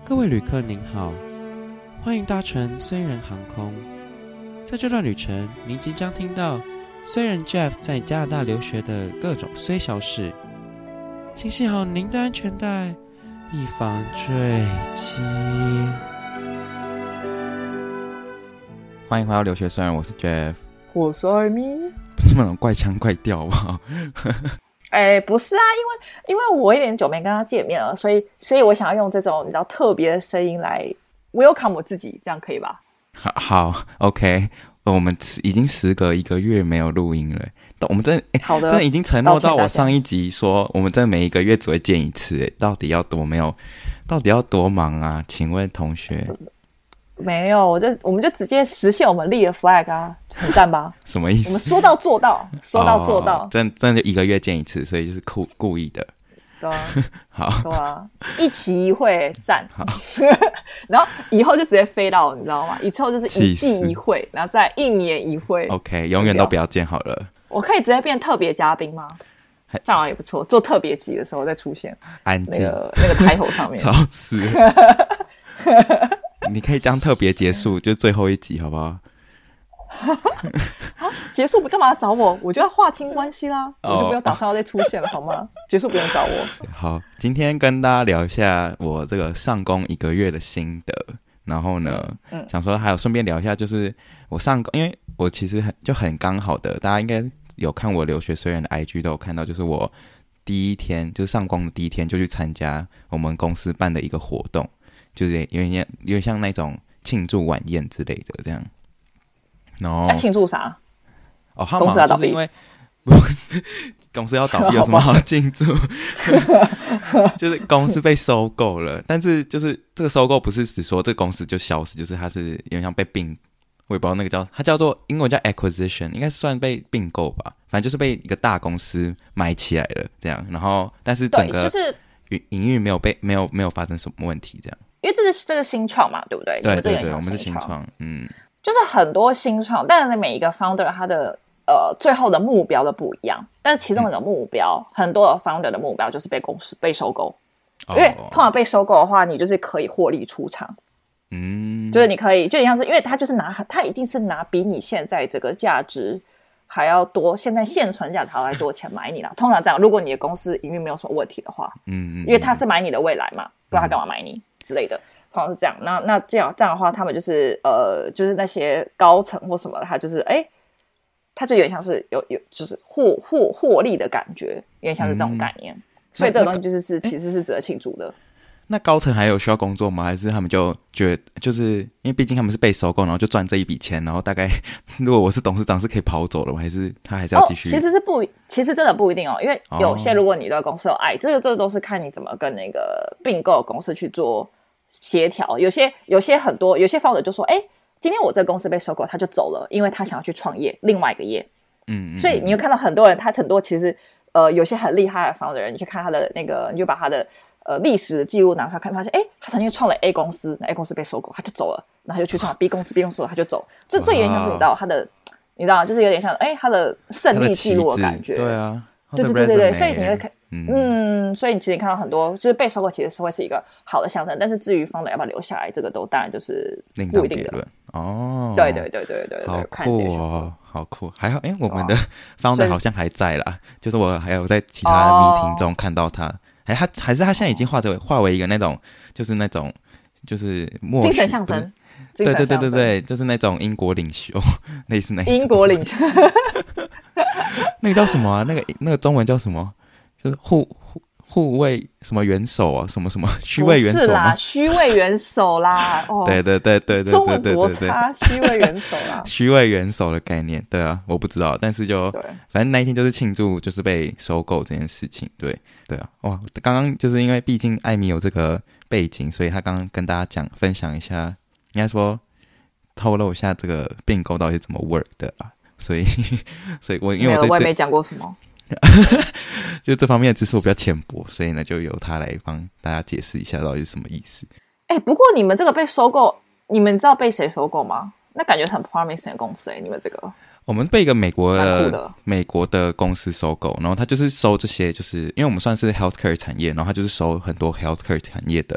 各位旅客您好，欢迎搭乘虽然航空。在这段旅程，您即将听到虽然 Jeff 在加拿大留学的各种虽小事，请系好您的安全带，以防坠机。 欢迎回到留学虽然，我是 Jeff， 我是艾米。 不是那种怪腔怪调吧？ 不是啊，因为我有点久没跟他见面了，所以我想要用这种你知道特别的声音来 welcome 我自己，这样可以吧？ 好 OK， 我们已经时隔1个月没有录音了，我们真的已经承诺到我上一集说，我们真的每1个月只会见一次，到底要多忙啊？请问同学？ 没有，我们就直接实现我们立的 flag 啊，很赞吧？ 什么意思？ 我们说到做到，说到做到， 真的就1个月见一次，所以就是故意的。 对啊， 好， 对啊，一期一会赞。好，然后以后就直接飞到，你知道吗？以后就是1季1会，然后再1年1会。 OK， 永远都不要见好了。 我可以直接变特别嘉宾吗？这样也不错，做特别集的时候再出现， 安静那个抬头上面， 吵死。你可以这样特别结束，就最后一集好不好？ 结束不干嘛找我？我就要划清关系啦，我就不要打算要再出现了，好吗？结束不用找我。 好，今天跟大家聊一下我这个上工1个月的心得，然后呢，想说还有顺便聊一下，就是我上工，因为我其实很刚好的，大家应该有看我留学虽然的 IG 都有看到，就是我第一天就是上工的第一天就去参加我们公司办的一个活动。就是有点像那种庆祝晚宴之类的这样，然后庆祝啥？ 公司要倒闭，因为不是公司要倒闭有什么好庆祝？就是公司被收购了，但是就是这个收购不是只说这个公司就消失，就是它是有点像被并，我也不知道那个它叫做英文叫 acquisition， 应该是算被并购吧，反正就是被一个大公司买起来了这样，然后但是整个营运没有发生什么问题这样。 因为这是新创嘛，对不对？ 对对对，我们是新创， 就是很多新创，但是每一个 founder 他的最后的目标都不一样，但是其中一个目标，很多的 founder 的目标就是被公司被收购，因为通常被收购的话，你就是可以获利出场，就是你可以，就像是因为他一定是拿比你现在这个价值还要多，现在现存价值还要多钱买你啦。通常这样，如果你的公司营运没有什么问题的话，因为他是买你的未来嘛，不然他干嘛买你？之类的，好像是这样。那这样的话，他们就是就是那些高层或什么的，他就是他就有点像是有就是获利的感觉，有点像是这种概念。所以这个东西就是其实是值得庆祝的。 那高层还有需要工作吗？还是他们就觉得就是因为毕竟他们是被收购，然后就赚这一笔钱，然后大概如果我是董事长是可以跑走了吗？还是他还是要继续？ 其实真的不一定哦，因为有些如果你对公司有爱，这都是看你怎么跟那个并购公司去做协调。有些 founder 就说，今天我这个公司被收购，他就走了，因为他想要去创业另外一个业。所以你会看到很多人，他很多其实有些很厉害的 founder， 你去看他的那个，你就把他的历史的记录拿出来看，发现他曾经创了 A 公司，那 A 公司被收购，他就走了，然后他就去创 B 公司，B 公司他就走。这有点像是你知道就是有点像他的胜利记录的感觉。 对啊， 对，所以你会看，所以其实你看到很多就是被收购，其实是会是一个好的象征。但是至于founder要不要留下来，这个都当然就是不一定的。对， 好酷哦，好酷。还好，我们的founder好像还在啦，就是我还有在其他的 meeting 中看到他。还是他现在已经化为一个那种就是默许精神象征。 对，就是那种英国领袖，类似那种英国领袖。 那个叫什么啊？那个中文叫什么？就是护卫什么元首啊？什么虚位元首吗？ 虚位元首啦。 对， 中文多差，虚位元首啦。 虚位元首的概念，对啊，我不知道，但是反正那一天就是庆祝，就是被收购这件事情，对啊，哇，刚刚就是因为毕竟艾米有这个背景，所以他刚刚跟大家分享一下，应该说透露一下这个并购到底是怎么 work 的啊，所以我因为我也没讲过什么。 就这方面的知识我比较浅薄，所以呢就由他来帮大家解释一下到底是什么意思。 不过你们这个被收购，你们知道被谁收购吗？那感觉很 promising 的公司你们这个。 我们被一个美国的公司收购，然后他就是收这些，就是因为我们算是 healthcare 产业，然后他就是收很多 healthcare 产业的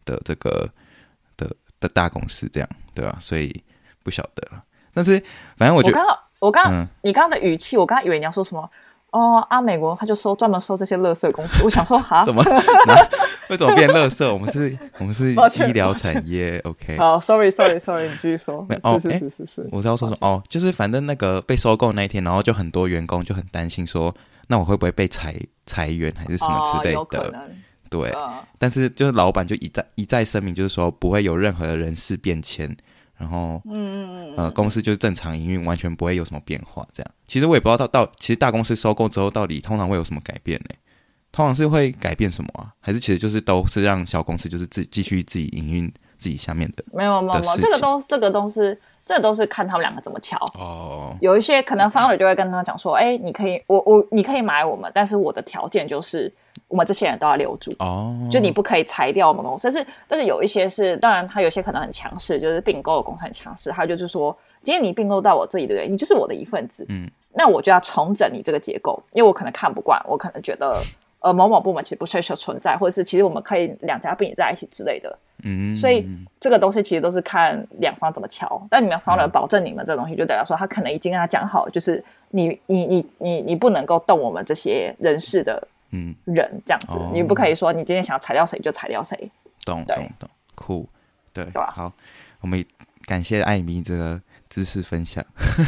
的这个的大公司这样，对吧？所以不晓得了。但是反正我觉得你刚刚的语气，我刚刚以为你要说什么美国他就专门收这些垃圾公司，我想说哈什么？为什么变垃圾？我们是医疗产业 ，OK？ 好 ，sorry， 你继续说。是， 我是要说就是反正那个被收购那一天，然后就很多员工就很担心说，那我会不会被裁员还是什么之类的？ 有可能。 对，但是就是老板就一再声明，就是说不会有任何的人事变迁。然后，公司就是正常营运，完全不会有什么变化。这样，其实我也不知道其实大公司收购之后，到底通常会有什么改变呢？通常是会改变什么啊？还是其实就是都是让小公司就是继续自己营运自己下面的？ 没有，这个都是看他们两个怎么瞧。有一些可能 founder 就会跟他讲说，你可以，你可以买我们，但是我的条件就是我们这些人都要留住。就你不可以裁掉我们公司。但是有一些是，当然他有些可能很强势，就是并购的公司很强势，他就是说，今天你并购到我这里，对不对？你就是我的一份子。那我就要重整你这个结构，因为我可能看不惯，我可能觉得某某部门其实不适合存在，或者是其实我们可以两家并在一起之类的。所以这个东西其实都是看两方怎么瞧。但你们方人保证你们这东西，就代表说他可能已经跟他讲好，就是你不能够动我们这些人事的人这样子。你不可以说你今天想要裁掉谁就裁掉谁。 懂，酷，对吧？ 好，我们感谢艾米这个知识分享。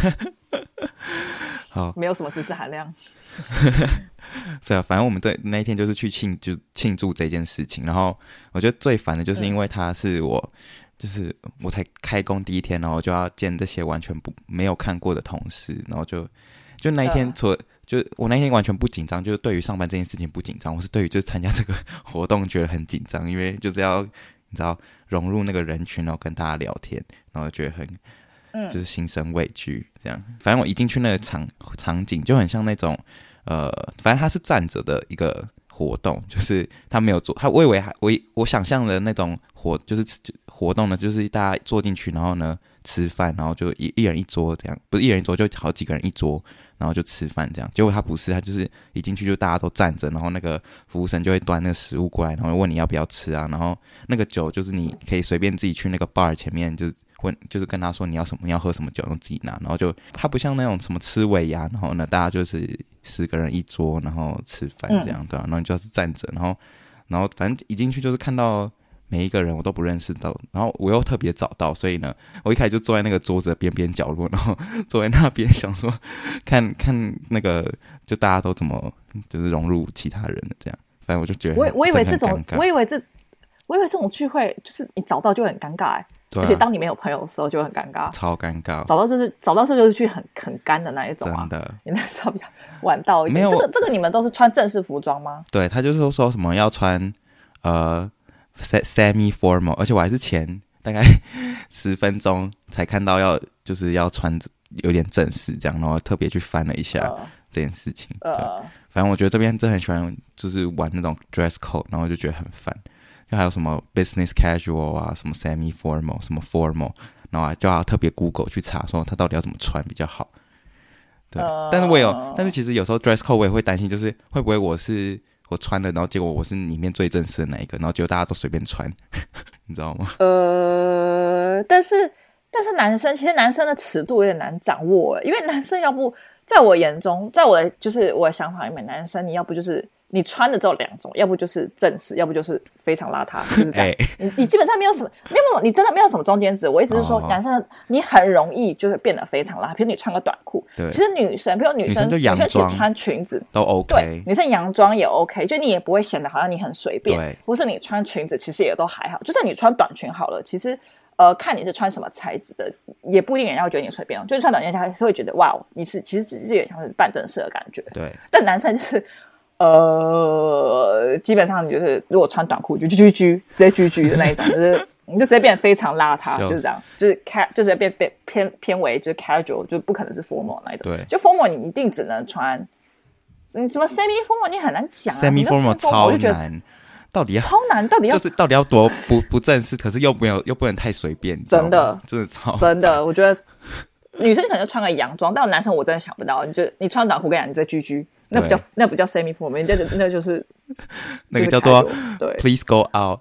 好， 没有什么知识含量。 是啊，反正我们那一天就是去庆祝这件事情。然后我觉得最烦的就是因为他是就是我才开工第一天，然后就要见这些完全没有看过的同事，然后就那一天就我那天完全不紧张，就是对于上班这件事情不紧张，我是对于就是参加这个活动觉得很紧张，因为就是要你知道融入那个人群，然后跟大家聊天，然后觉得很就是心生畏惧这样。反正我一进去那个场景就很像那种反正他是站着的一个活动，就是他没有坐，我以为我想象的那种就是活动呢，就是大家坐进去，然后呢吃饭，然后就一人一桌这样，不是一人一桌，就好几个人一桌，然后就吃饭这样。结果他不是，他就是一进去就大家都站着，然后那个服务生就会端那个食物过来，然后问你要不要吃啊，然后那个酒就是你可以随便自己去那个 bar 前面就是跟他说你要什么，你要喝什么酒，用自己拿。然后就他不像那种什么吃尾牙，然后呢大家就是10个人一桌，然后吃饭这样，对吧？然后你就要是站着，然后反正一进去就是看到每一个人我都不认识到，然后我又特别早到，所以呢我一开始就坐在那个桌子的边边角落，然后坐在那边想说看那个就大家都怎么就是融入其他人的这样。反正我就觉得我以为这种聚会就是你早到就很尴尬而且当你没有朋友的时候就很尴尬， 超尴尬。 早到就是去很干的那一种真的。 你那时候比较晚到一点。这个你们都是穿正式服装吗？ 对，他就是说什么要穿semi formal， 而且我还是前大概10分钟才看到就是要穿有点正式这样，然后特别去翻了一下这件事情。对，反正我觉得这边真的很喜欢就是玩那种 dress code， 然后就觉得很烦。就还有什么 business casual 啊，什么 semi formal， 什么 formal， 然后就要特别 Google 去查说他到底要怎么穿比较好。对，但是其实有时候 dress code 我也会担心，就是会不会我穿了，然后结果我是里面最正式的那一个，然后结果大家都随便穿，你知道吗？ 但是男生其实男生的尺度有点难掌握，因为男生要不在我眼中，在我的想法里面，男生你要不就是你穿的只有2种，要不就是正式，要不就是非常邋遢，就是这样。你基本上没有什么，你真的没有什么中间值。我意思是说，男生你很容易就是变得非常邋遢，比如你穿个短裤。其实女生，比如女生其实穿裙子都 OK， 对，女生洋装也 OK， 就你也不会显得好像你很随便，或是你穿裙子其实也都还好。就算你穿短裙好了，其实看你是穿什么材质的，也不一定人家会觉得你随便。就是穿短裙，他还是会觉得哇，你是其实只是有点像是半正式的感觉。 对， 但男生就是。基本上你就是如果穿短裤就直接居的那一种，就是你就直接变得非常邋遢，就是这样，就是变偏为就是 casual， 就不可能是 formal 那一种。 对， 就 formal 你一定只能穿，什么 semi formal 你很难讲啊 ，semi formal 超难，到底要多不正式，可是又不能太随便，真的超真的，我觉得女生可能就穿个洋装，但男生我真的想不到，你穿短裤跟你直接居。 那不叫 semi formal， 那就是那个叫做对 please go out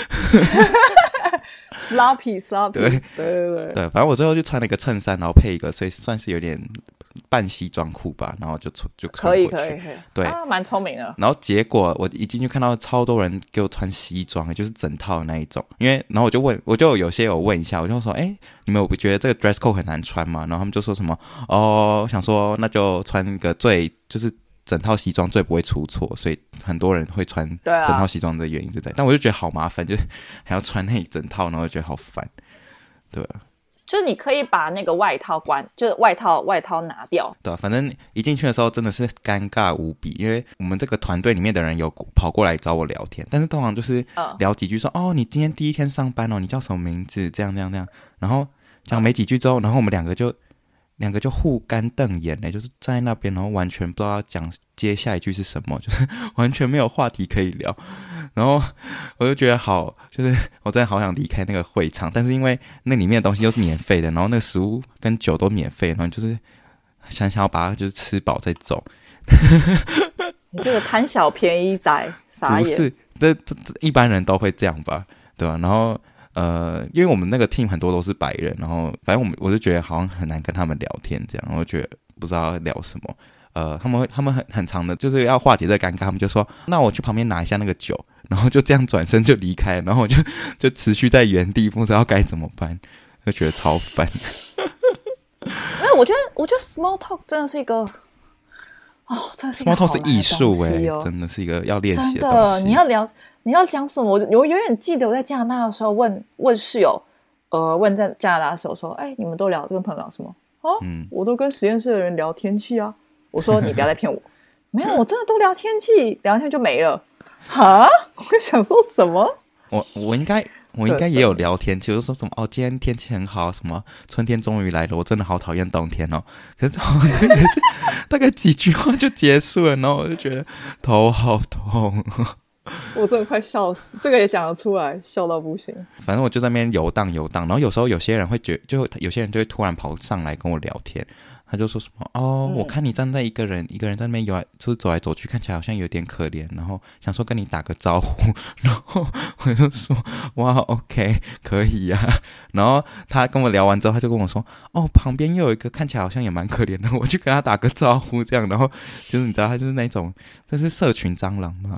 sloppy 对，反正我最后就穿了一个衬衫，然后配一个，所以算是有点半西装裤吧，然后就穿过去。可以，对， 蛮聪明的。 然后结果我一进去看到超多人给我穿西装，就是整套的那一种。然后我就有些有问一下，我就说，你们不觉得这个 dress code 很难穿吗？然后他们就说什么，我想说那就穿一个就是整套西装最不会出错，所以很多人会穿整套西装的原因就在，但我就觉得好麻烦，就是还要穿那一整套，然后就觉得好烦，对吧？ 就是你可以把那个外套就是外套拿掉。 对，反正一进去的时候真的是尴尬无比，因为我们这个团队里面的人有跑过来找我聊天，但是通常就是聊几句说，你今天第一天上班哦，你叫什么名字？这样，然后讲没几句之后，然后我们两个就互干瞪眼呢，就是站在那边，然后完全不知道讲接下一句是什么，就是完全没有话题可以聊。然后我就觉得就是我真的好想离开那个会场，但是因为那里面的东西都是免费的，然后那个食物跟酒都免费，然后就是想要把它就是吃饱再走。 你这个贪小便宜仔，傻眼。不是， 这一般人都会这样吧，对吧？然后因为我们那个 team 很多都是白人，然后反正我就觉得好像很难跟他们聊天这样，我就觉得不知道聊什么。他们很长的，就是要化解这个尴尬，他们就说那我去旁边拿一下那个酒，然后就这样转身就离开，然后我就持续在原地，不知道该怎么办，就觉得超烦。 没有，我觉得 small talk 真的是一个真的是一个 small talk 是艺术真的是一个要练习的东西。 真的，你要讲什么？我永远记得我在加拿大的时候问室友，问在加拿大的时候说，你们都跟朋友聊什么？我都跟实验室的人聊天气啊。我说你不要再骗我，没有，我真的都聊天气，聊天就没了。哈，我想说什么？ 我应该也有聊天气，我就说什么今天天气很好，什么春天终于来了，我真的好讨厌冬天哦。可是这个也是大概几句话就结束了，然后我就觉得头好痛。 我真的快笑死，这个也讲得出来，笑到不行。 反正我就在那边游荡，然后有时候有些人会就有些人就会突然跑上来跟我聊天。他就说什么我看你站在一个人在那边就是走来走去，看起来好像有点可怜，然后想说跟你打个招呼，然后我就说哇 OK 可以啊，然后他跟我聊完之后，他就跟我说旁边又有一个看起来好像也蛮可怜的，我去跟他打个招呼这样，然后就是你知道他就是那种这是社群蟑螂吗？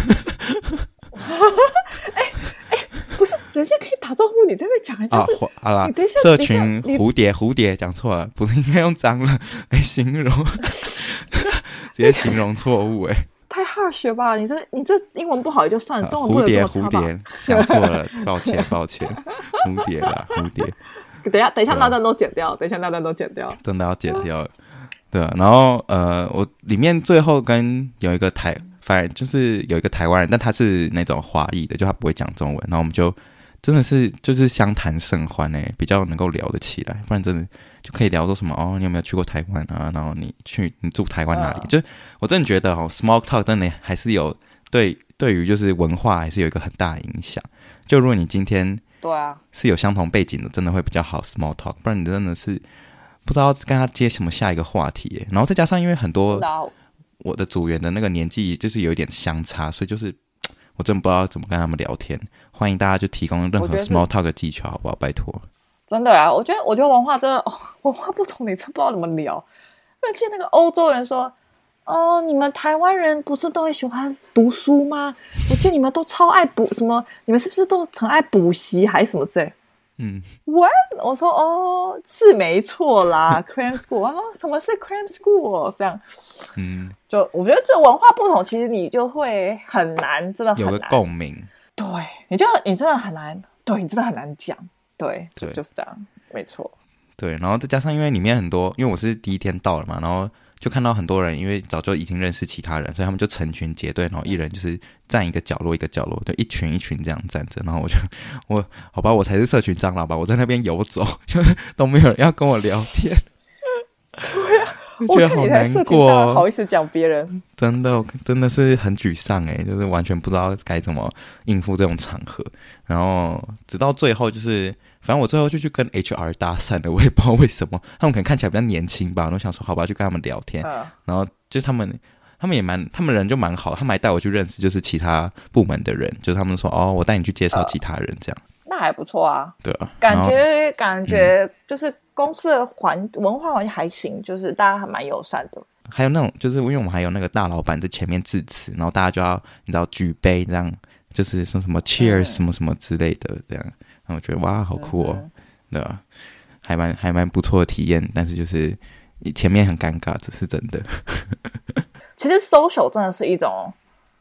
不是，人家可以打招呼，你这边讲人家好啦，社群蝴蝶讲错了，不是应该用蟑螂来形容，直接形容错误太 harsh 了吧？你这英文不好也就算了，中文不能这么差吧？ 蝴蝶讲错了，抱歉，蝴蝶啦，蝴蝶。 等一下那段都剪掉， 真的要剪掉。对啊，然后我里面最后跟有一个反正就是有一个台湾人，但他是那种华裔的，就他不会讲中文，然后我们就真的是就是相谈甚欢比较能够聊得起来，不然真的就可以聊说什么你有没有去过台湾啊？然后你住台湾哪里？就我真的觉得small talk 真的还是有对于就是文化还是有一个很大的影响。就如果你今天对啊是有相同背景的，真的会比较好 small talk， 不然你真的是不知道跟他接什么下一个话题然后再加上因为很多我的组员的那个年纪就是有一点相差，所以就是我真的不知道怎么跟他们聊天。欢迎大家就提供任何 small talk 的技巧好不好？拜托。 真的啊，我觉得文化真的文化不同，你真不知道怎么聊。而且那个欧洲人说你们台湾人不是都很喜欢读书吗？我记得你们都超爱补什么，你们是不是都很爱补习还是什么之类？What？ 我说是没错啦，cram school。什么是 cram school？ 这样，就我觉得这文化不同，其实你就会很难，真的很难有个共鸣。 对，你真的很难，对你真的很难讲，对，就是这样，没错。 对，然后再加上因为里面很多，因为我是第一天到了嘛，然后就看到很多人，因为早就已经认识其他人，所以他们就成群结队，然后一人就是站一个角落，就一群一群这样站着。然后好吧，我才是社群蟑螂吧，我在那边游走，就都没有人要跟我聊天。 对啊， 我觉得好难过， 好意思讲别人， 真的是很沮丧就是完全不知道该怎么应付这种场合。然后直到最后就是反正我最后就去跟 HR 搭讪了，我也不知道为什么，他们可能看起来比较年轻吧，我想说好吧，去跟他们聊天，然后就他们他们人就蛮好，他们还带我去认识就是其他部门的人，就是他们说我带你去介绍其他人这样。 那还不错啊。 对啊， 感觉就是公司的文化环境还行，就是大家还蛮友善的。 还有那种就是因为我们还有那个大老板在前面致辞，然后大家就要你知道举杯这样，就是说什么 cheers 什么什么之类的这样，然后我觉得哇好酷哦，对吧？还蛮不错的体验，但是就是前面很尴尬，这是真的。 其实 social 真的是一种，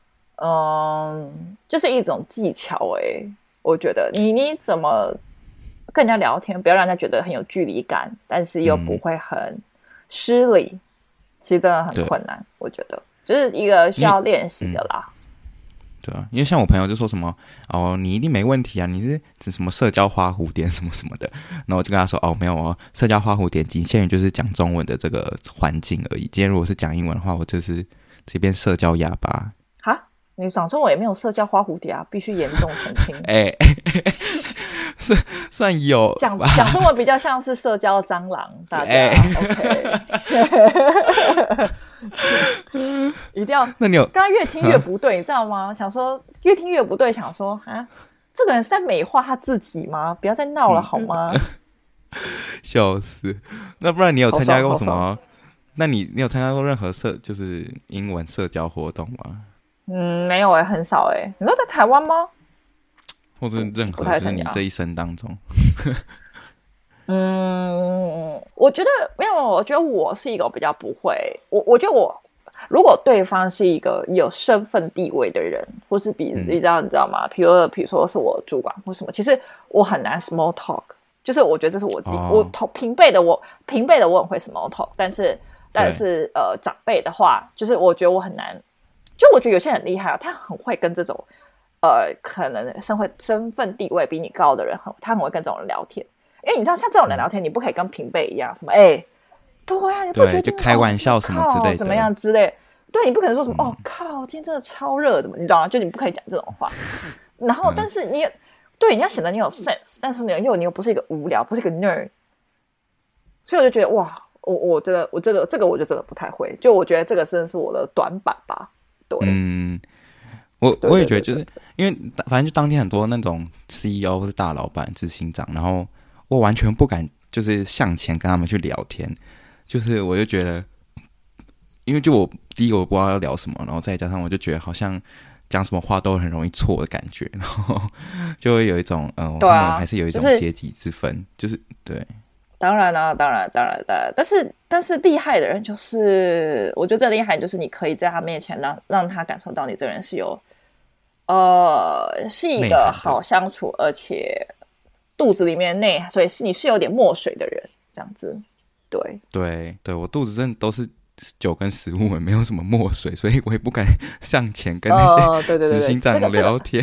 就是一种技巧我觉得你怎么跟人家聊天，不要让人家觉得很有距离感，但是又不会很失礼，其实真的很困难。我觉得就是一个需要练习的啦。 对啊，因为像我朋友就说什么你一定没问题啊，你是指什么社交花蝴蝶什么什么的，然后我就跟他说没有社交花蝴蝶仅限于就是讲中文的这个环境而已。今天如果是讲英文的话，我就是这边社交哑巴。 哈，你讲中文也没有社交花蝴蝶啊，必须严重澄清。 算有讲中文比较像是社交蟑螂，大家OK。一定要。 那你有刚刚越听越不对，你知道吗？想说越听越不对，想说这个人是在美化他自己吗？不要再闹了好吗？ 笑死！那不然你有参加过什么？那你有参加过任何就是英文社交活动吗？ 没有很少你说在台湾吗？ 或者任何就是你这一生当中？ 我觉得没有，我觉得我是一个比较不会，我觉得如果对方是一个有身份地位的人，或是你知道吗？比如说是我主管或什么，其实我很难 small talk， 就是我觉得这是我自己，平辈的我很会 small talk， 但是长辈的话，就是我觉得我很难，就我觉得有些人很厉害他很会跟这种可能身份地位比你高的人，他很会跟这种人聊天。因为你知道像这种人聊天，你不可以跟平辈一样什么对啊，你不觉得就开玩笑什么之类的， 怎么样之类，对，你不可能说什么靠今天真的超热怎么，你知道吗？就你不可以讲这种话。然后但是你要显得你有 sense， 但是你又不是一个无聊，不是一个 nerd， 所以我就觉得哇，我这个我就真的不太会，就我觉得这个真的是我的短板吧。对， 我也觉得就是因为反正就当天很多那种 CEO 或是大老板执行长，然后我完全不敢就是向前跟他们去聊天，就是我就觉得因为就我第一个我不知道要聊什么，然后再加上我就觉得好像讲什么话都很容易错的感觉，然后就会有一种他们还是有一种阶级之分，就是对。 当然啦，当然，但是厉害的人就是，我觉得最厉害就是你可以在他面前让他感受到你这个人是有，是一个好相处，而且肚子里面所以你是有点墨水的人，这样子，对， 我肚子真的都是酒跟食物，没有什么墨水，所以我也不敢向前跟那些执行长聊天。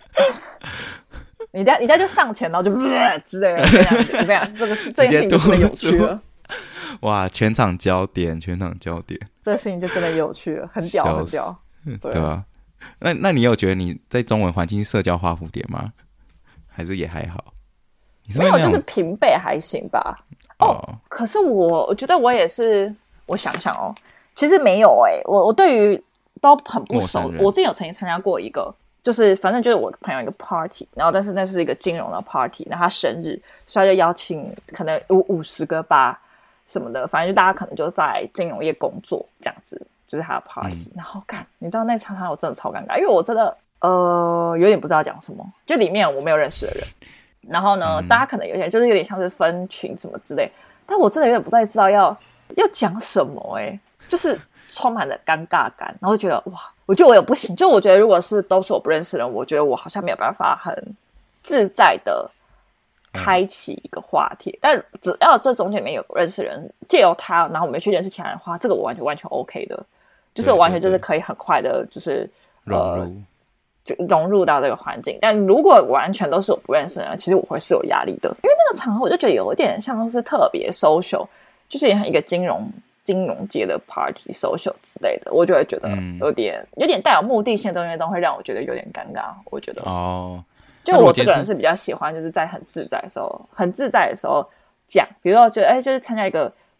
你家就上前，然后就之类的，这样，这件事情就真的有趣了。 哇，全场焦点， 这个事情就真的有趣了，很屌， 对啊。那你有觉得你在中文环境社交花蝴蝶吗？还是也还好？ 没有，就是平辈还行吧。可是我觉得我也是，我想想其实没有我对于都很不熟。我之前有曾经参加过一个。就是反正就是我朋友一个 party， 然后但是那是一个金融的 party， 然后他生日，所以他就邀请可能50个吧什么的，反正就大家可能就在金融业工作这样子，就是他的 party。然后你知道那场我真的超尴尬，因为我真的有点不知道讲什么，就里面我没有认识的人，然后呢，大家可能有点像是分群什么之类，但我真的有点不太知道要讲什么就是充满了尴尬感，然后就觉得哇。我觉得我也不行，就我觉得如果都是我不认识的人，我觉得我好像没有办法很自在的开启一个话题。但只要这中间里面有认识人，借由他，然后我们去认识其他人的话，这个我完全 OK 的，就是我完全就是可以很快的，就是就融入到这个环境。但如果完全都是我不认识的人，其实我会是有压力的，因为那个场合我就觉得有点像是特别 social， 就是一个金融界的 party social 之类的，我就会觉得有点带有目的性的东西都会让我觉得有点尴尬。我觉得就我这个人是比较喜欢就是在很自在的时候讲，比如说就是参加一个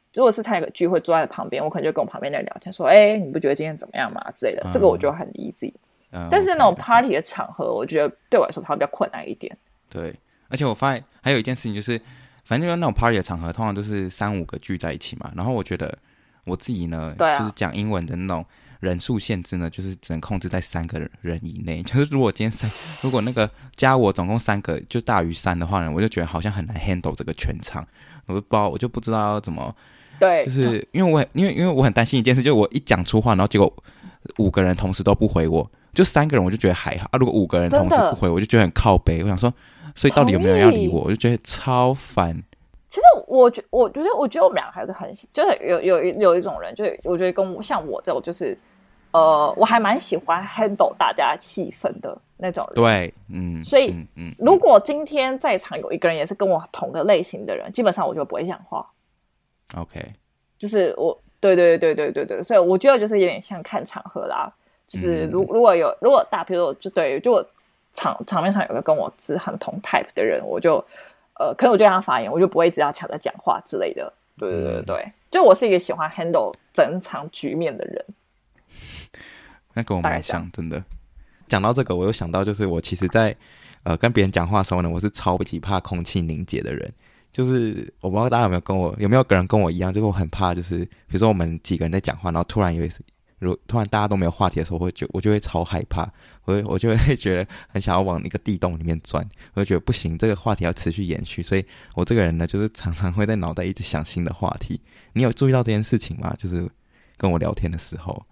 如果是参加一个聚会坐在旁边，我可能就跟我旁边的人聊天说，哎，你不觉得今天怎么样嘛之类的，这个我就很 easy。但是那种 party 的场合，我觉得对我来说它比较困难一点。 对，而且我发现还有一件事情就是，反正那种 party 的场合通常都是3-5个聚在一起嘛，然后我觉得我自己呢，就是讲英文的那种人数限制呢，就是只能控制在3个人以内。就是如果今天如果那个加我总共3个就大于3的话呢，我就觉得好像很难 handle 这个全场，我就不知道要怎么。 对， 就是因为我很担心一件事，就是我一讲出话，然后结果5个人同时都不回我，就3个人我就觉得还好啊，如果5个人同时不回我，就觉得很靠北。我想说，所以到底有没有人要理我？我就觉得超烦。 其实我觉得我们两个还是很，就是有一种人，就是我觉得像我这种，就是我还蛮喜欢 handle 大家气氛的那种人。 对， 所以如果今天在场有一个人也是跟我同个类型的人，基本上我就不会讲话。 OK， 就是对，所以我觉得就是有点像看场合啦。就是如果比如说就我场面上有个跟我是很同 type 的人，我就可能我就让他发言，我就不会一直要抢着讲话之类的。对，就我是一个喜欢 handle 整场局面的人。 那跟我蛮像，真的。讲到这个，我又想到，就是我其实在跟别人讲话的时候呢，我是超级怕空气凝结的人。就是我不知道大家有没有个人跟我一样，就是我很怕，就是比如说我们几个人在讲话，然后突然大家都没有话题的时候，我就会超害怕，我就会觉得很想要往一个地洞里面钻，我就觉得不行，这个话题要持续延续，所以我这个人呢，就是常常会在脑袋一直想新的话题。你有注意到这件事情吗？就是跟我聊天的时候。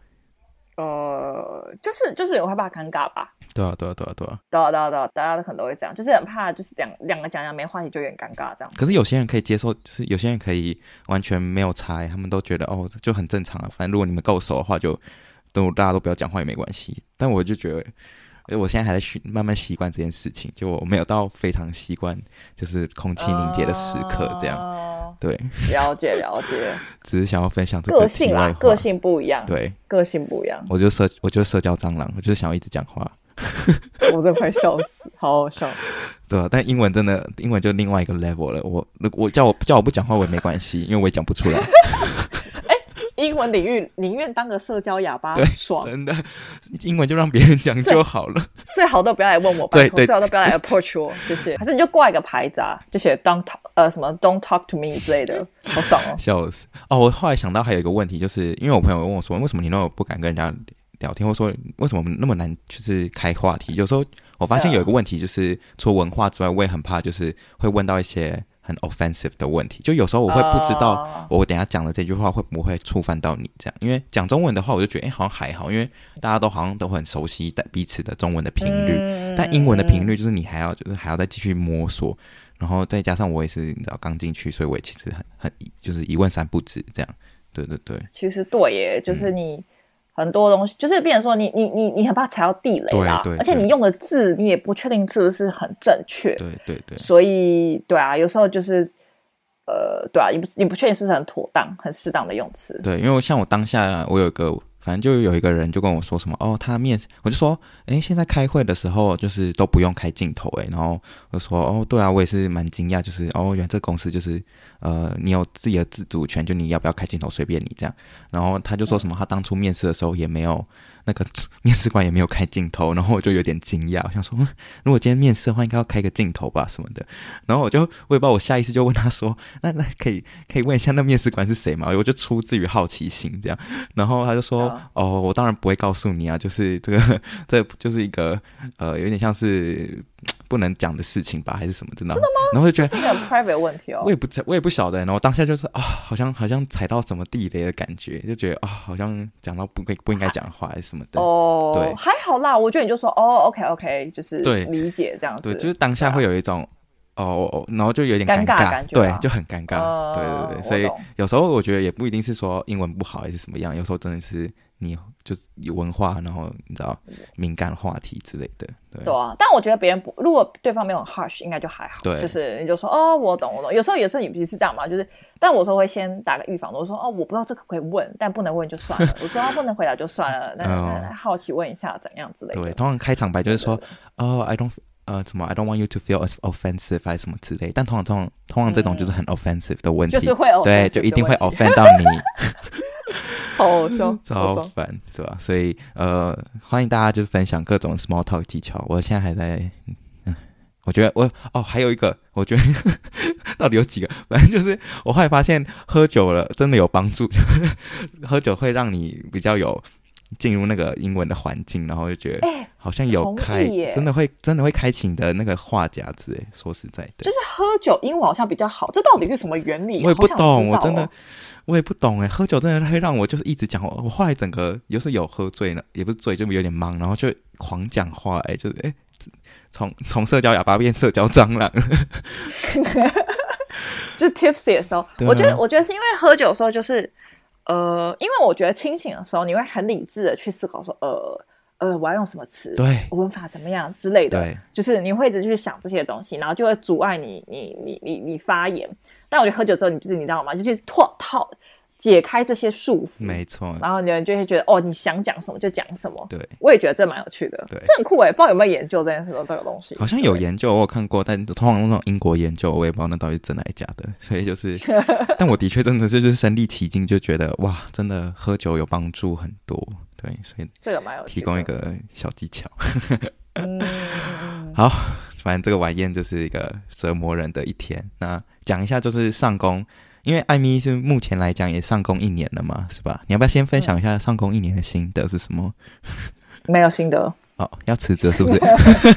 就是有害怕尴尬吧。 对啊， 大家可能都会这样，就是很怕，就是两个讲没话题就有点尴尬这样。 可是有些人可以接受，就是有些人可以完全没有差，他们都觉得就很正常啊，反正如果你们够熟的话，就大家都不要讲话也没关系。但我就觉得，我现在还在慢慢习惯这件事情，就我没有到非常习惯，就是空气凝结的时刻这样。对， 了解， 只是想要分享这个个性啦，个性不一样， 对， 个性不一样。 我就社交蟑螂，我就是想要一直讲话。 我真的快笑死，好好笑。 对啊，但英文就另外一个 level 了。我叫我不讲话我也没关系，因为我也讲不出来。 英文领域宁愿当个社交哑巴， 对，爽，真的，英文就让别人讲就好了。 最好都不要来问我，拜托，最好都不要来 approach 我，谢谢。还是你就挂一个牌子啊，就写 don't talk to me 之类的，好爽哦， 笑死。我后来想到还有一个问题，就是因为我朋友问我说，为什么你那么不敢跟人家聊天，或者说为什么那么难就是开话题？有时候我发现有一个问题，就是除了文化之外，我也很怕就是会问到一些很 offensive 的问题，就有时候我会不知道我等一下讲的这句话会不会触犯到你这样。因为讲中文的话，我就觉得好像还好，因为大家都好像都很熟悉彼此的中文的频率，但英文的频率就是你还要再继续摸索，然后再加上我也是你知道刚进去，所以我也其实很就是一问三不知这样。对， 其实对耶，就是你很多东西就是变成说你很怕踩到地雷啦， 对， 而且你用的字你也不确定是不是很正确， 对， 所以对啊，有时候就是对啊，你不确定是不是很妥当很适当的用词。 对，因为像我当下我反正就有一个人就跟我说什么他我就说现在开会的时候就是都不用开镜头然后我就说对啊，我也是蛮惊讶，就是原来这个公司就是你有自己的自主权，就你要不要开镜头随便你这样。然后他就说什么他当初面试的时候也没有那个面试官也没有开镜头，然后我就有点惊讶，我想说如果今天面试的话应该要开个镜头吧什么的。然后我也不知道，我下意识就问他说那可以问一下那面试官是谁吗？我就出自于好奇心这样。然后他就说我当然不会告诉你啊，就是这就是一个有点像是不能讲的事情吧，还是什么？真的吗？然后就觉得这是一个 private 问题我也不晓得。然后当下就是好像踩到什么地雷的感觉，就觉得好像讲到不应该讲话还是什么的。对， 还好啦，我觉得你就说OK， 就是理解这样子。 对，就是当下会有一种然后就有点尴尬感觉，对，就很尴尬。对，所以有时候我觉得也不一定是说英文不好还是什么样，有时候真的是你就是有文化，然后你知道敏感话题之类的。对啊，但我觉得别人如果对方没有 harsh 应该就还好。对，就是你就说我懂。有时候也不是这样嘛，就是但我说会先打个预防，我说我不知道这个可以问，但不能问就算了。我说不能回答就算了，那好奇问一下怎样之类的。 对，通常开场白就是说什么 I don't want you to feel offensive 还是什么之类，但通常这种就是很 offensive 的问题， 就是会 offensive 对，就一定会 offend 到你。 好笑， 超烦，对吧？所以欢迎大家就分享各种 small talk 技巧。我现在还在，我觉得还有一个，我觉得到底有几个？反正就是我后来发现喝酒了真的有帮助，喝酒会让你比较有进入那个英文的环境，然后就觉得好像有真的会开启你的那个话匣子。说实在的， 就是喝酒英文好像比较好，这到底是什么原理？ 我也不懂，我也不懂喝酒真的会让我就是一直讲，我后来整个有喝醉了，也不是醉，就有点懵，然后就狂讲话，就是从社交哑巴变社交蟑螂。 就 tipsy 的时候，我觉得是因为喝酒的时候就是因为我觉得清醒的时候你会很理智的去思考说我要用什么词， 对， 文法怎么样之类的，就是你会一直去想这些东西，然后就会阻碍你发言。但我觉得喝酒之后，你知道吗？就是解开这些束缚， 没错。 然后你就会觉得你想讲什么就讲什么。对，我也觉得这蛮有趣的， 对， 这很酷不知道有没有研究这件事这个东西？ 好像有研究，我有看过，但通常那种英国研究，我也不知道那到底是真的还是假的。所以就是，但我的确真的是就是身临其境，就觉得哇，真的喝酒有帮助很多。对，所以这个蛮有趣的， 提供一个小技巧。好，反正这个晚宴就是一个折磨人的一天。那讲一下就是上工，因为艾咪是目前来讲也上工1年了嘛，是吧？你要不要先分享一下上工1年的心得是什么？ 没有心得。 要辞职是不是？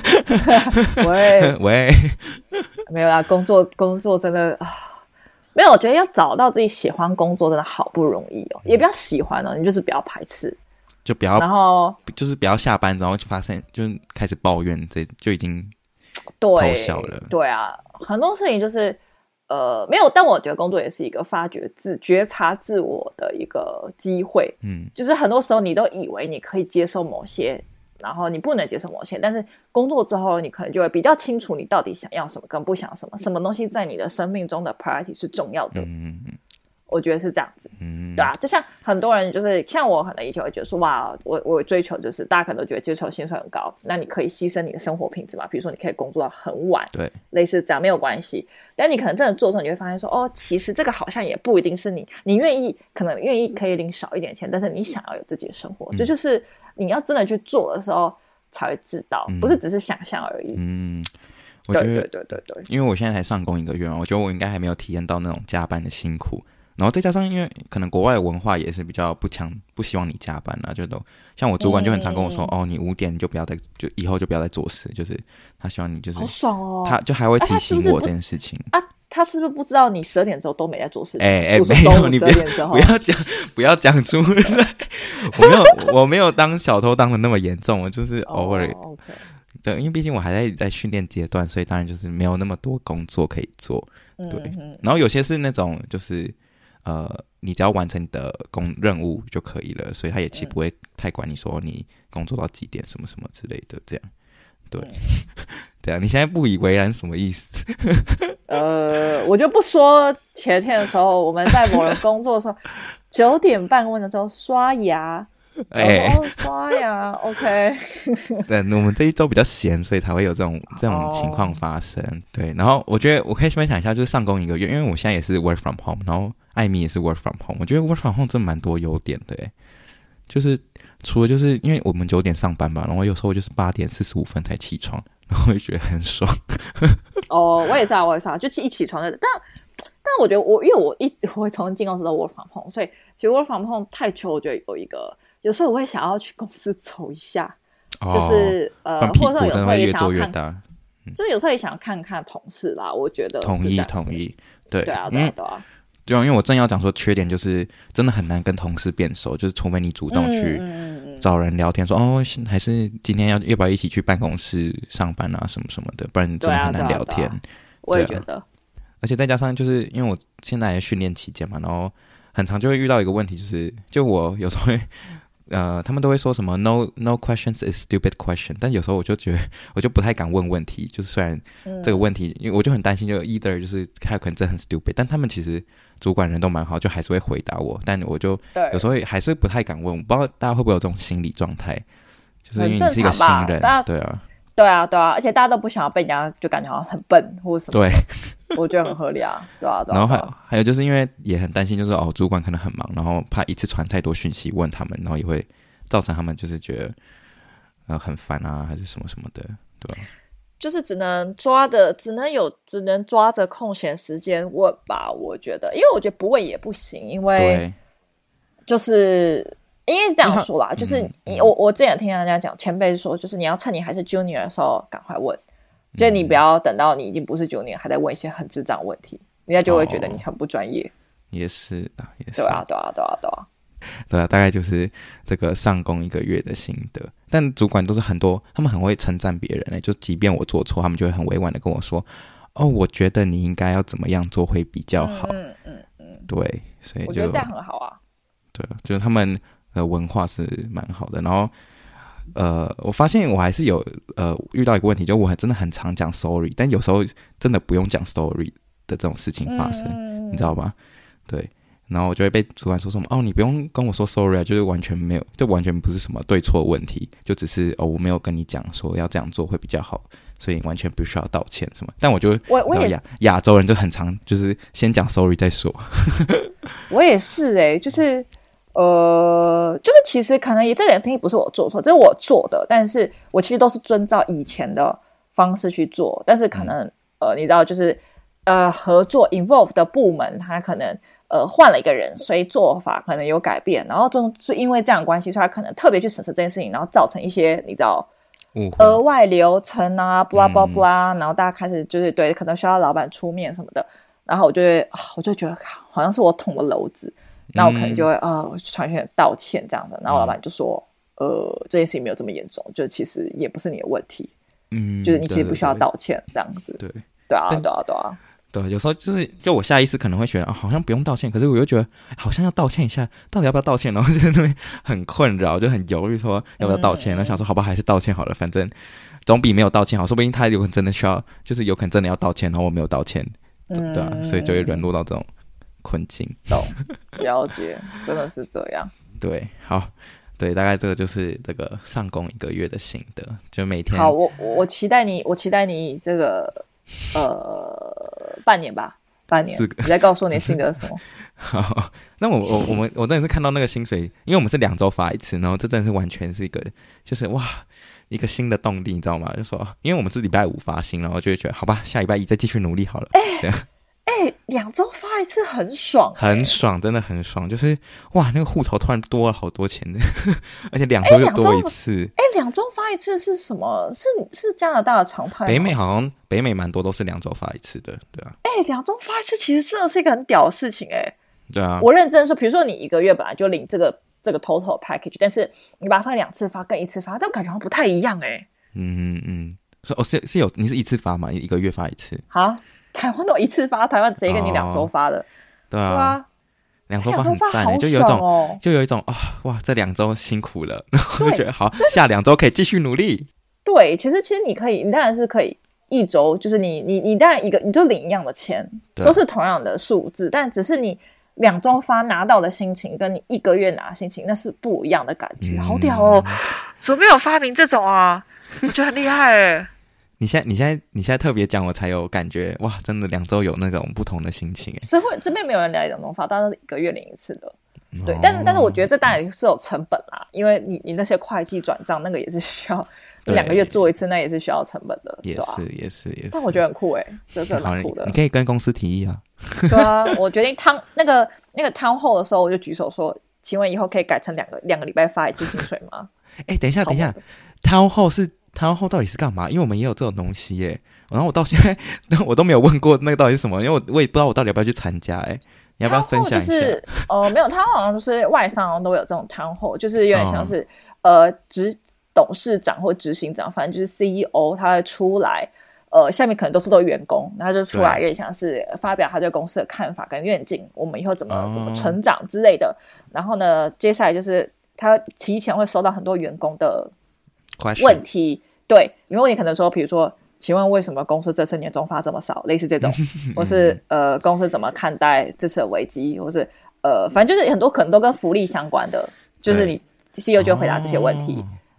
喂， 没有啦，工作真的没有，我觉得要找到自己喜欢工作真的好不容易也不要喜欢你就是不要排斥。 就不要， 然后就是不要下班然后就发现就开始抱怨，这就已经偷笑了。 对啊，很多事情就是没有，但我觉得工作也是一个觉察自我的一个机会。就是很多时候你都以为你可以接受某些，然后你不能接受某些，但是工作之后你可能就会比较清楚你到底想要什么跟不想什么，什么东西在你的生命中的 priority 是重要的。我觉得是这样子，对啊，就像很多人就是像我可能以前会觉得说哇，我追求就是大家可能都觉得追求薪水很高，那你可以牺牲你的生活品质嘛，比如说你可以工作到很晚，对，类似这样没有关系。但你可能真的做的时候，你会发现说其实这个好像也不一定是你可能愿意可以领少一点钱，但是你想要有自己的生活，这就是你要真的去做的时候才会知道，不是只是想象而已。 我觉得对， 因为我现在才上工1个月嘛，我觉得我应该还没有体验到那种加班的辛苦。然后再加上因为可能国外的文化也是比较不希望你加班啦，就都像我主管就很常跟我说你5点就以后就不要再做事，就是他希望你就是好爽他就还会提醒我这件事情他是不是不知道你12点之后都没在做事情？ 没有，你不要讲出来。我没有当小偷当的那么严重，我就是偶尔 okay. 对，因为毕竟我还在训练阶段，所以当然就是没有那么多工作可以做。对，然后有些是那种就是你只要完成你的任务就可以了，所以他也其实不会太管你说你工作到几点什么什么之类的，这样。对，对啊，你现在不以为然什么意思？ 我就不说前天的时候，我们在某人工作的时候9点半问的时候刷牙。刷牙 OK 对，我们这一周比较闲，所以才会有这种情况发生。对，然后我觉得我可以分享一下，就是上工1个月，因为我现在也是 work from home， 然后艾米也是 work from home， 我觉得 work from home 真的蛮多优点的就是除了就是因为我们9点上班吧，然后有时候就是8点45分才起床，然后就觉得很爽。 我也是啊，就一起床的，但我觉得因为我从进公司到 work from home， 所以其实 work from home 太久，我觉得有时候我会想要去公司走一下，就是或者说有时候也想要看，就是有时候也想看看同事啦。我觉得同意，对啊。 对啊，因为我正要讲说缺点就是真的很难跟同事变熟，就是除非你主动去找人聊天说还是今天要不要一起去办公室上班啊什么什么的，不然真的很难聊天。 我也觉得。 而且再加上就是因为我现在在训练期间嘛，然后很常就会遇到一个问题，就我有时候会他们都会说什么 no questions is stupid question， 但有时候我就觉得我就不太敢问问题，就是虽然这个问题因为我就很担心就 either 就是他可能真的很 stupid， 但他们其实主管人都蛮好，就还是会回答我，但我就有时候还是不太敢问。我不知道大家会不会有这种心理状态，就是因为你是一个新人，对啊。 对啊，而且大家都不想要被人家就感觉好像很笨或者什么。 对， 我觉得很合理啊，对啊。 然后还有就是因为也很担心，就是主管可能很忙，然后怕一次传太多讯息问他们，然后也会造成他们就是觉得很烦啊，还是什么什么的，对吧？ 就是只能抓着空闲时间问吧，我觉得，因为我觉得不问也不行，因为就是因为这样说啦，就是我之前听人家讲，前辈说，就是你要趁你还是 junior 的时候赶快问，就是你不要等到你已经不是 junior 还在问一些很智障的问题，人家就会觉得你很不专业。 也是啊，也是。 对啊。 对啊，大概就是这个上工1个月的心得。但主管都是他们很会称赞别人就即便我做错，他们就会很委婉的跟我说，我觉得你应该要怎么样做会比较好。对，所以我觉得这样很好啊。 对，就是他们的文化是蛮好的。然后我发现我还是有遇到一个问题，就我真的很常讲 sorry， 但有时候真的不用讲 sorry 的这种事情发生，你知道吧？对。然后我就会被主管说什么你不用跟我说 sorry 啊，就是完全没有，这完全不是什么对错问题，就只是我没有跟你讲说要这样做会比较好，所以完全不需要道歉什么。但我就亚洲人就很常就是先讲 sorry 再说。 我也是就是就是其实可能这件事情不是我做错，这是我做的，但是我其实都是遵照以前的方式去做，但是可能你知道就是合作 involve 的部门他可能换了一个人，所以做法可能有改变，然后就是因为这样的关系，所以他可能特别去审视这件事情，然后造成一些你知道额外流程啊 blah blah blah， 然后大家开始就是对可能需要老板出面什么的，然后我就觉得好像是我捅了篓子，那我可能就会传讯道歉这样的，然后老板就说这件事情没有这么严重，就其实也不是你的问题，就是你其实不需要道歉这样子。对啊。 对，有时候就我下意识可能会觉得好像不用道歉，可是我又觉得好像要道歉一下，到底要不要道歉？然后就会很困扰，就很犹豫说要不要道歉。然后想说好吧，还是道歉好了，反正总比没有道歉好。说不定他有可能真的需要，就是有可能真的要道歉，然后我没有道歉，对啊，所以就会沦落到这种困境。 懂，了解，真的是这样。 对，好。对，大概这个就是这个上工1个月的心得，就每天。 好，我期待你这个半年吧，你再告诉我你的心得是什么。 好，那我真的是看到那个薪水，因为我们是2周发一次，然后这真的是完全是一个就是一个新的动力，你知道吗？就说因为我们是礼拜5发薪，然后就会觉得好吧，下礼拜1再继续努力好了。 2周发一次很爽， 很爽，真的很爽，就是那个户头突然多了好多钱而且2周又多一次。 2周发一次是什么？是加拿大的常态吗？ 北美好像北美蛮多都是2周发一次的，对啊。 2周发一次其实真的是一个很屌的事情对啊。 我认真说，比如说你1个月本来就领这个 total package， 但是你把它分2次发跟1次发，但感觉好像不太一样是有，你是1次发吗？1个月发1次？ 好。台湾都1次发，台湾直接跟你2周发的。 对啊，2周发很赞就有一种这2周辛苦了，然后就觉得好，下2周可以继续努力。 对，其实你当然是可以1周，就是你当然你就领一样的钱，都是同样的数字，但只是你2周发拿到的心情跟你1个月拿的心情那是不一样的感觉，好屌哦！怎么没有发明这种啊？我觉得很厉害你现在特别讲，我才有感觉真的2周有那种不同的心情这边没有人来2周发，大家都是1个月领1次的。对，但是我觉得这当然是有成本啦，因为你那些会计转账那个也是需要2个月做1次，那也是需要成本的。 也是。 但我觉得很酷这真的蛮酷的。 你可以跟公司提议啊。 对啊，我决定那个town hall的时候，我就举手说，请问以后可以改成两个礼拜发1次薪水吗？ 等一下，town hall到底是干嘛？因为我们也有这种东西然后我到现在我都没有问过那个到底是什么，因为我也不知道我到底要不要去参加你要不要分享一下？ 没有，他好像就是外商都有这种town hall，就是有点像是董事长或执行长，反正就是 CEO， 他会出来，下面可能都是员工，然后就出来有点像是发表他对公司的看法跟愿景，我们以后怎么成长之类的。然后呢，接下来就是他提前会收到很多员工的问题，对，因为你可能说，比如说，请问为什么公司这次年终发这么少？类似这种，或是公司怎么看待这次的危机，或是反正就是很多可能都跟福利相关的，就是你 CEO 就回答这些问题。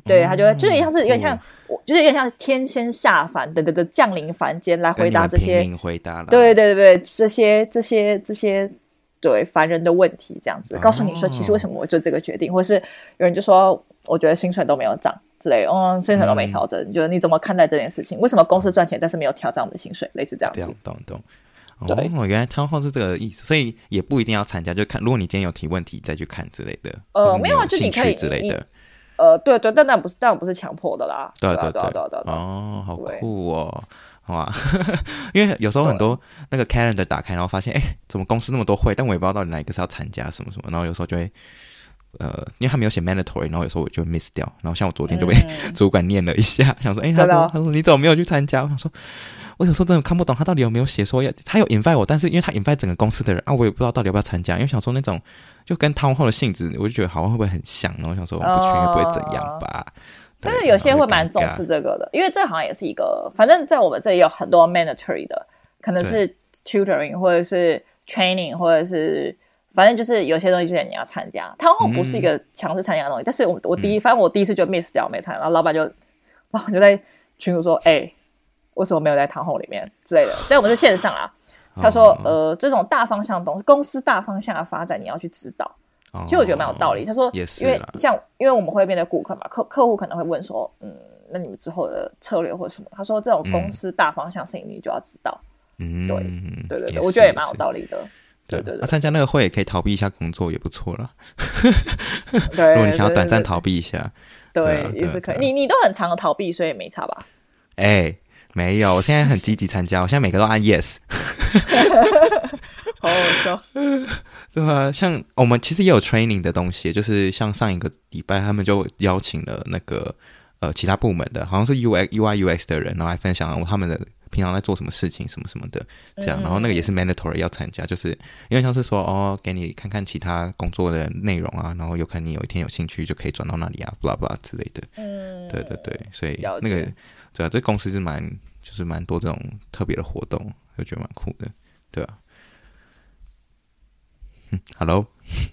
对，他就会就是像是有点像，就是有点像天仙下凡的降临凡间来回答这些回答啦， 对，这些对凡人的问题，这样子告诉你说，其实为什么我做这个决定，或是有人就说，我觉得薪水都没有涨之类的，薪水都没调整，就是你怎么看待这件事情？为什么公司赚钱，但是没有调整我们的薪水？类似这样子， 懂。原来town hall是这个意思，所以也不一定要参加，就看如果你今天有提问题再去看之类的。 没有，就你可以之类的。 对，但当然不是强迫的啦。 对。好酷哦，哇！因为有时候很多那个 calendar 打开，然后发现，怎么公司那么多会，但我也不知道到底哪一个是要参加什么什么，然后有时候就会。因为他没有写 mandatory， 然后有时候我就 miss 掉，然后像我昨天就被主管念了一下，想说，他说你怎么没有去参加？我想说，我有时候真的看不懂他到底有没有写说他有 invite 我，但是因为他 invite 整个公司的人啊，我也不知道到底要不要参加，因为想说那种就跟town hall的性质，我就觉得好像会不会很像，然后我想说我不去应该不会怎样吧。 但是有些会蛮重视这个的，因为这好像也是一个，反正在我们这里有很多 mandatory 的，可能是 tutoring 或者是 training 或者是。反正就是有些东西就是你要参加，town hall不是一个强制参加的东西，但是反正我第一次就 miss 掉没参加，然后老板就在群组说，为什么没有在town hall里面之类的？但我们是线上啊，他说这种大方向的东西，公司大方向的发展你要去指导。其实我觉得蛮有道理。他说，因为我们会变成顾客嘛，客户可能会问说，那你们之后的策略或者什么？他说这种公司大方向事情你就要知道。对，我觉得也蛮有道理的。对， 参加那个会也可以逃避一下工作，也不错啦。如果你想要短暂逃避一下， 对，也是可以。你都很常的逃避，所以没差吧？ 没有，我现在很积极参加，我现在每个都按 yes。 好笑。 对啊，像我们其实也有 training 的东西，就是像上一个礼拜他们就邀请了那个其他部门的，好像是 UI UX 的人，然后来分享他们的平常在做什么事情什么什么的这样，然后那个也是 mandatory 要参加，就是因为像是说给你看看其他工作的内容啊，然后有可能你有一天有兴趣就可以转到那里啊 blah blah 之类的。对，所以那个对啊，这公司是蛮多这种特别的活动，就觉得蛮酷的，对啊。Hello。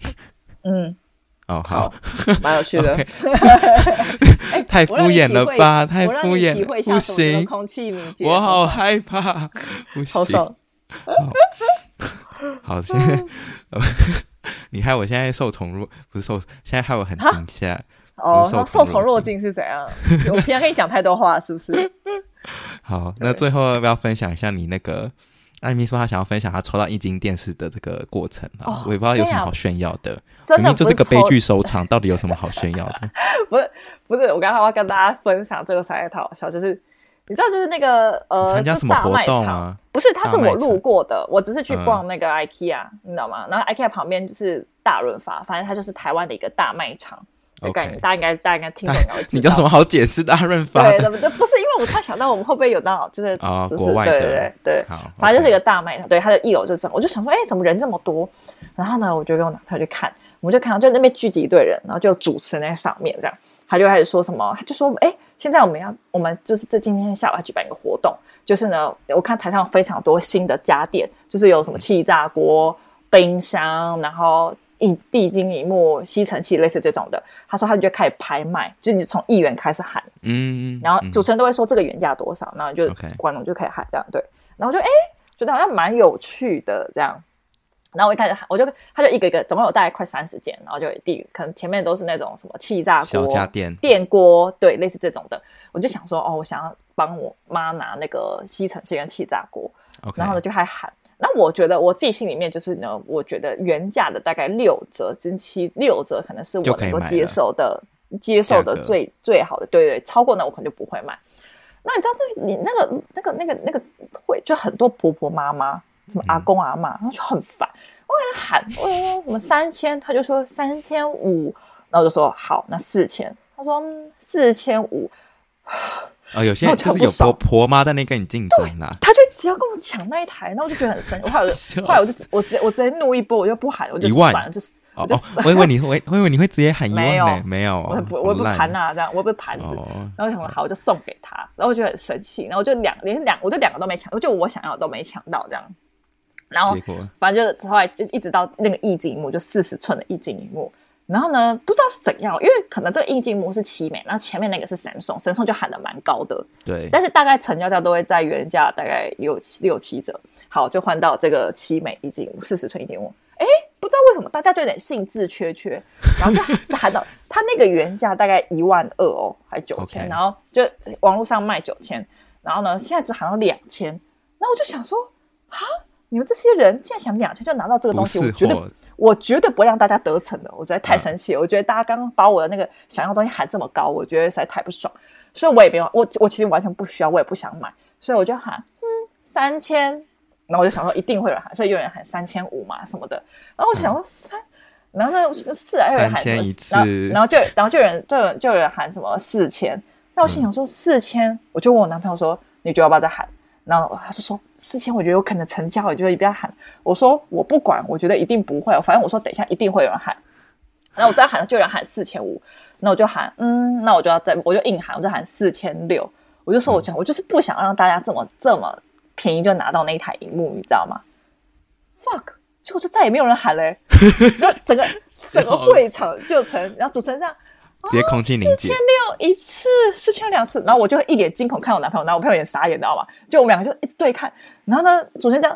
好， 蛮有趣的。 太敷衍了吧，太敷衍了，不行， 空气凝结， 我好害怕，不行。 好爽。 好，现在你害我现在受宠若不是受，现在害我很惊吓。 受宠若惊是怎样？我平常跟你讲太多话，是不是？ 好，那最后要不要分享一下你那个？艾米说她想要分享她抽到液晶电视的这个过程我也不知道有什么好炫耀的，明明就是个悲剧收场，到底有什么好炫耀的？ 不是，我刚刚要跟大家分享这个实在太好笑，就是你知道，就是那个参加什么活动啊？ 不是，它是我路过的，我只是去逛那个 IKEA，你知道吗？然后 IKEA 旁边就是大润发，反正它就是台湾的一个大卖场。 Okay. 大家应该听懂了。 你有什么好解释大润发？ 对，不是因为我突然想到我们会不会有那种就是国外的对，反正就是一个大卖场，对，它的1楼就这样，我就想说，怎么人这么多？然后呢，我就跟我男朋友去看，我们就看到就那边聚集一堆人，然后就主持人在上面这样，他就开始说什么，他就说，现在我们就是今天下午要举办一个活动，就是呢，我看台上非常多新的家电，就是有什么气炸锅、冰箱，然后地精萤幕、吸尘器，类似这种的。他说他就开始拍卖，就是你从1元开始喊，然后主持人都会说这个原价多少，然后就观众就可以喊这样，对。然后就觉得好像蛮有趣的这样。然后我一开始他就一个一个，总共有大概快30件，然后就可能前面都是那种什么气炸锅、 小家电、 电锅，对，类似这种的。我就想说，我想要帮我妈拿那个吸尘器跟气炸锅，然后呢就开始喊。那我觉得我自己心里面就是呢，我觉得原价的大概6折跟6折可能是我能够接受的最好的，对，超过呢我可能就不会买。那你知道你那个会就很多婆婆妈妈，什么阿公阿嬷，然后就很烦，我跟他喊，我说什么3000，他就说3500，然后我就说好，那4000，他说4500。 有些就是有婆妈在那跟你竞争啦， 他就只要跟我抢那一台，那我就觉得很生气。后来我直接怒一波，我就不喊，我就反正就是我以为你会直接喊1万呢，没有， 我不盘啊，这样我不是盘子，然后我想说好，我就送给他，然后我就很生气，然后我就我就2个都没抢，就我想要的都没抢到这样，然后反正就后来就一直到那个液晶萤幕，就40寸的液晶萤幕。 然后呢，不知道是怎样，因为可能这个液晶幕是7美，然后前面那个是Samsung就喊得蛮高的， 对， 但是大概成交价都会在原价大概有6-7折。好，就换到这个7美液晶幕，40寸液晶幕。不知道为什么大家就有点兴致缺缺，然后就是喊到它那个原价大概12000哦，还9000， okay. 然后就网络上卖9000，然后呢现在只喊到2000，那我就想说啊，你们这些人竟然想2000就拿到这个东西，我绝对不会让大家得逞的，我实在太生气了。我觉得大家刚刚把我的那个想要的东西喊这么高，我觉得实在太不爽，所以我也没有，我其实完全不需要，我也不想买，所以我就喊3000，然后我就想说一定会有人喊，所以有人喊3500嘛什么的，然后我就想说然后呢是有人喊什么 3000一次， 然后就有人喊什么4000，那我心想说4000，我就问我男朋友说你觉得要不要再喊？然后他就说4000我觉得有可能成交，我觉得你不要喊。我说我不管，我觉得一定不会，反正我说等一下一定会有人喊。然后我再喊就有人喊4500，那我就喊那我就硬喊，我就喊4600。我就说我就是不想让大家这么便宜就拿到那一台萤幕，你知道吗 ？fuck， 结果就再也没有人喊了然后整个会场就然后主持人这样。 直接空气凝结，4600 一次，4000次，然后我就一脸惊恐看我男朋友，然后我朋友也傻眼，你知道吗？就我们两个就一直对看，然后呢，主持人讲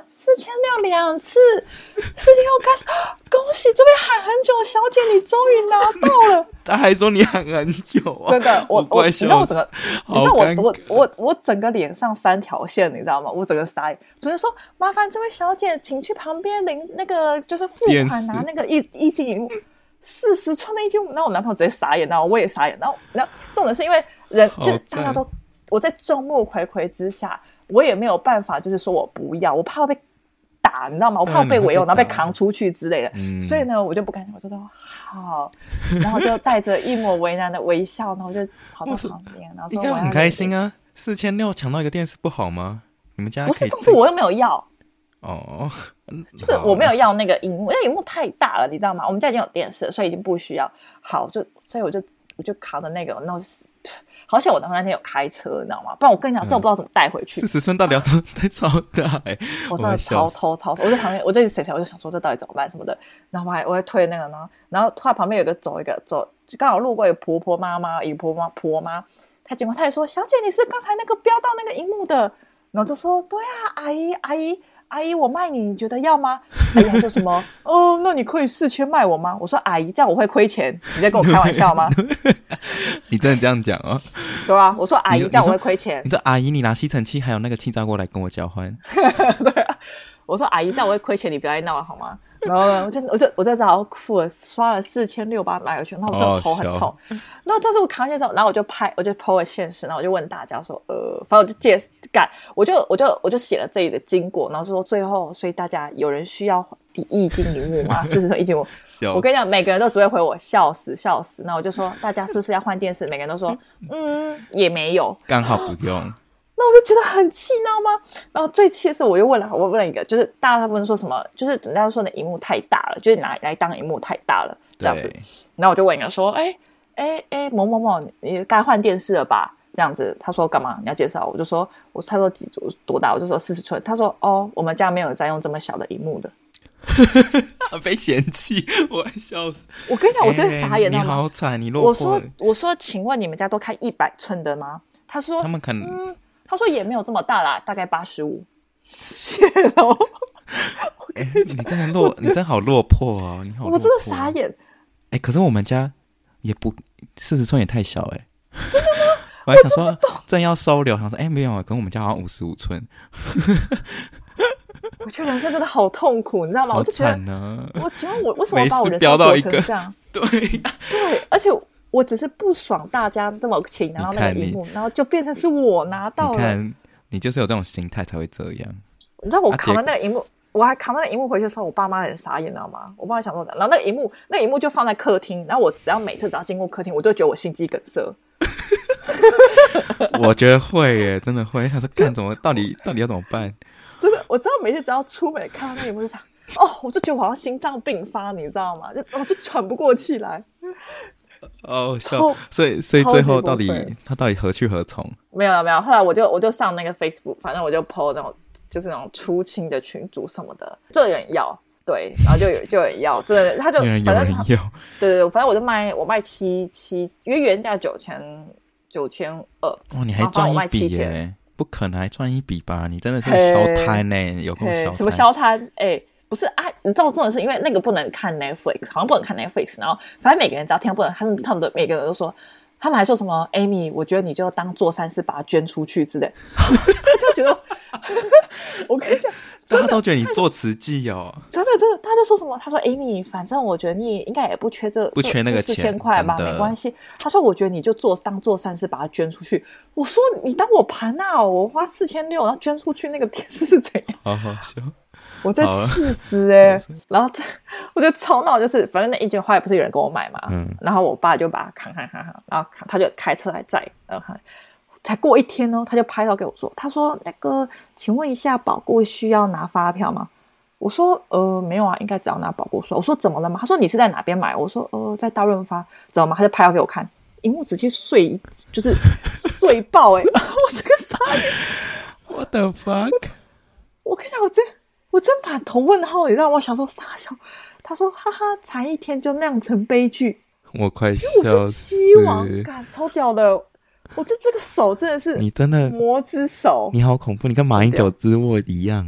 4600次，4600开始，恭喜这边喊很久，小姐你终于拿到了。 他还说你喊很久啊， 真的，我你知道我整个，你知道我整个脸上3条线，你知道吗？我整个傻眼。主持人说麻烦这位小姐，请去旁边领那个就是付款拿那个液晶萤幕。40寸的液晶幕，那我男朋友直接傻眼，然后我也傻眼，然后重点是因为人就大家都我在众目睽睽之下，我也没有办法，就是说我不要，我怕被打，你知道吗？我怕被围殴，然后被扛出去之类的，所以呢，我就不敢讲，我就说好，然后就带着一抹为难的微笑，然后我就跑到旁边，然后说应该很开心啊，4600抢到一个电视不好吗？你们家不是，重视我又没有要。 哦， 就是我没有要那个萤幕，那萤幕太大了，你知道吗？我们家已经有电视了，所以已经不需要。好，所以我就扛着那个，那好险我那天有开车，你知道吗？不然我跟你讲，这我不知道怎么带回去。 40寸到底要怎么带超大我真的超偷，我在旁边，我在谁我就想说这到底怎么办什么的。然后我还推那个呢，然后突然旁边有一个走，就刚好路过一个婆妈，她经过，她也说：“小姐，你是刚才那个飙到那个萤幕的？”然后就说：“对啊，阿姨，我卖你，你觉得要吗？”阿姨还说什么？哦，那你可以4000卖我吗？我说阿姨，这样我会亏钱，你在跟我开玩笑吗？ 你真的这样讲哦？ 对啊，我说阿姨，这样我会亏钱。 你说阿姨，你拿吸尘器还有那个气炸锅来跟我交换？ 对啊，我说阿姨，这样我会亏钱，你不要再闹了好吗？然后呢，我就只好付了，刷了4600买回去，然后我真的头很痛。然后当时我扛下之后，然后我就 po 了现实，然后我就问大家说，反正我就我就写了这里的经过，然后说最后，所以大家有人需要液晶萤幕吗？40寸液晶萤幕，我跟你讲，每个人都只会回我笑死。那我就说大家是不是要换电视？每个人都说也没有， 刚好不用。 那我就觉得很气，你知道吗？然后最气的是，我问了一个，就是大家问说什么，就是人家说的萤幕太大了，就是拿来当萤幕太大了这样子。然后我就问一个说，某某某，你该换电视了吧？这样子，他说干嘛？你要介绍？我就说，他说多大？我就说40寸。他说我们家没有在用这么小的萤幕的。 被嫌弃，我笑死！ 我跟你讲，我真的傻眼了。 你好惨，你落魄。 我说，请问你们家都开100寸的吗？他说他们可能。 他说也没有这么大啦，大概85。谢喽。 你真的好落魄哦！你好落魄， 我真的傻眼。 可是我们家也不40寸也太小真的吗？ 我还想说正要收留，想说没有，可能我们家好像55寸。 我觉得人生真的好痛苦，你知道吗？我就觉得我请问我为什么把我人生过成这样？ 对， 而且。我只是不爽大家这么请拿到那个萤幕，然后就变成是我拿到了。 你看，你就是有这种心态才会这样。 你知道我扛了那个萤幕，我还扛那个萤幕回去的时候，我爸妈很傻眼，你知道吗？我爸妈想说，然后那个萤幕就放在客厅，然后我每次只要经过客厅，我就觉得我心肌梗塞。 我觉得会耶，真的会。他说看怎么到底要怎么办？ 真的，我知道每次只要出门看到那个萤幕就想，我就觉得我好像心脏病发，你知道吗？我就喘不过气来。 所以最后他到底何去何从？ 没有，后来我就上那个 Facebook， 反正我就 po 那种就是那种出清的群组什么的，就有人要， 对，然后就有人要，真的他就竟然有人要， 对，反正我卖7，因为原价9200，哦， 你还赚一笔耶！不可能还赚一笔吧？你真的是消摊呢，有够消摊。 什么消摊？不是啊，你知道重点是因为那个不能看 Netflix， 好像不能看 Netflix， 然后反正每个人只要听到不能，他们的每个人都说，他们还说什么 Amy， 我觉得你就当做善事把它捐出去之类，就觉得我跟你讲。 大家都觉得你做慈济哦， 真的，他就说什么？他说 Amy， 反正我觉得你应该也不缺那个钱 4000块吧，没关系。他说我觉得你就当做善事把它捐出去。我说你当我盘啊，我花4600，然后捐出去那个电视是怎样？ 好好笑， 我在气死然后我觉得超闹，就是反正那1间后来不是有人跟我买嘛，然后我爸就把它扛，然后他就开车来载，然后才过1天他就拍照给我说，他说那个请问一下保固需要拿发票吗？我说没有啊，应该只要拿保固书。我说怎么了吗？他说你是在哪边买？我说在大润发，知道吗？他就拍照给我看，萤幕直接碎爆我这个傻眼 What the fuck？ 我跟你讲，我真满头问号，你知道吗？我想说傻笑，他说哈哈，才1天就酿成悲剧， 我快笑死！ 我是七王感，超屌的。我这个手真的是你真的魔之手， 你好恐怖，你跟马英九之握一样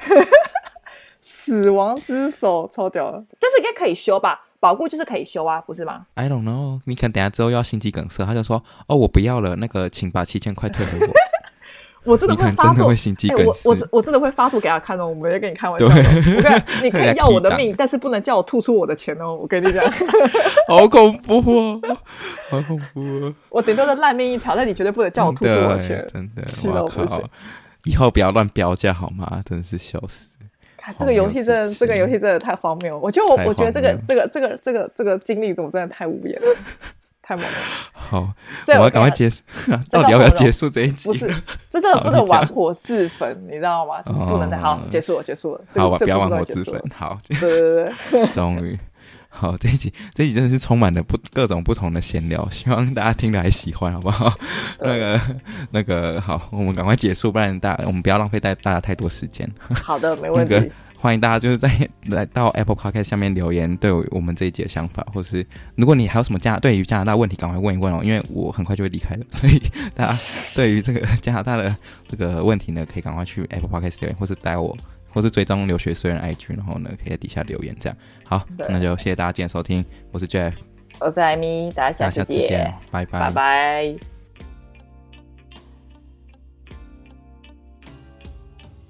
死亡之手超屌的，但是应该可以修吧？保固就是可以修啊，不是吗 ？I don't know， 你可能等一下之后要心肌梗塞，他就说我不要了，那个请把7000块退回我。 我真的会发作， 心肌梗塞， 我真的会发图给他看我没在跟你开玩笑你可以要我的命，但是不能叫我吐出我的钱我跟你讲。 好恐怖好恐怖我顶多是烂命一条，但你绝对不能叫我吐出我的钱， 真的，我靠！以后不要乱标价好吗？真的是笑死！ 这个游戏真的太荒谬了。我觉得这个经历怎么真的太无言了。太猛了！ 好，我要赶快结束。到底要不要结束这一集？ 不是，这真的不能玩火自焚，你知道吗？就是不能好，结束了。 好，不要玩火自焚。好，对，终于好，这一集真的是充满了各种不同的闲聊，希望大家听了还喜欢，好不好？那个好，我们赶快结束，不然我们不要浪费大家太多时间。 好的，没问题。 欢迎大家就是来到 Apple Podcast 下面留言，对我们这一集的想法，或是如果你还有什么对于加拿大问题，赶快问一问因为我很快就会离开了，所以大家对于这个加拿大的这个问题呢，可以赶快去 Apple Podcast 留言，或是或是追踪留学虽然 IG， 然后呢可以在底下留言这样。好，那就谢谢大家今天收听，我是 Jeff， 我是艾米，大家下次见， 拜拜。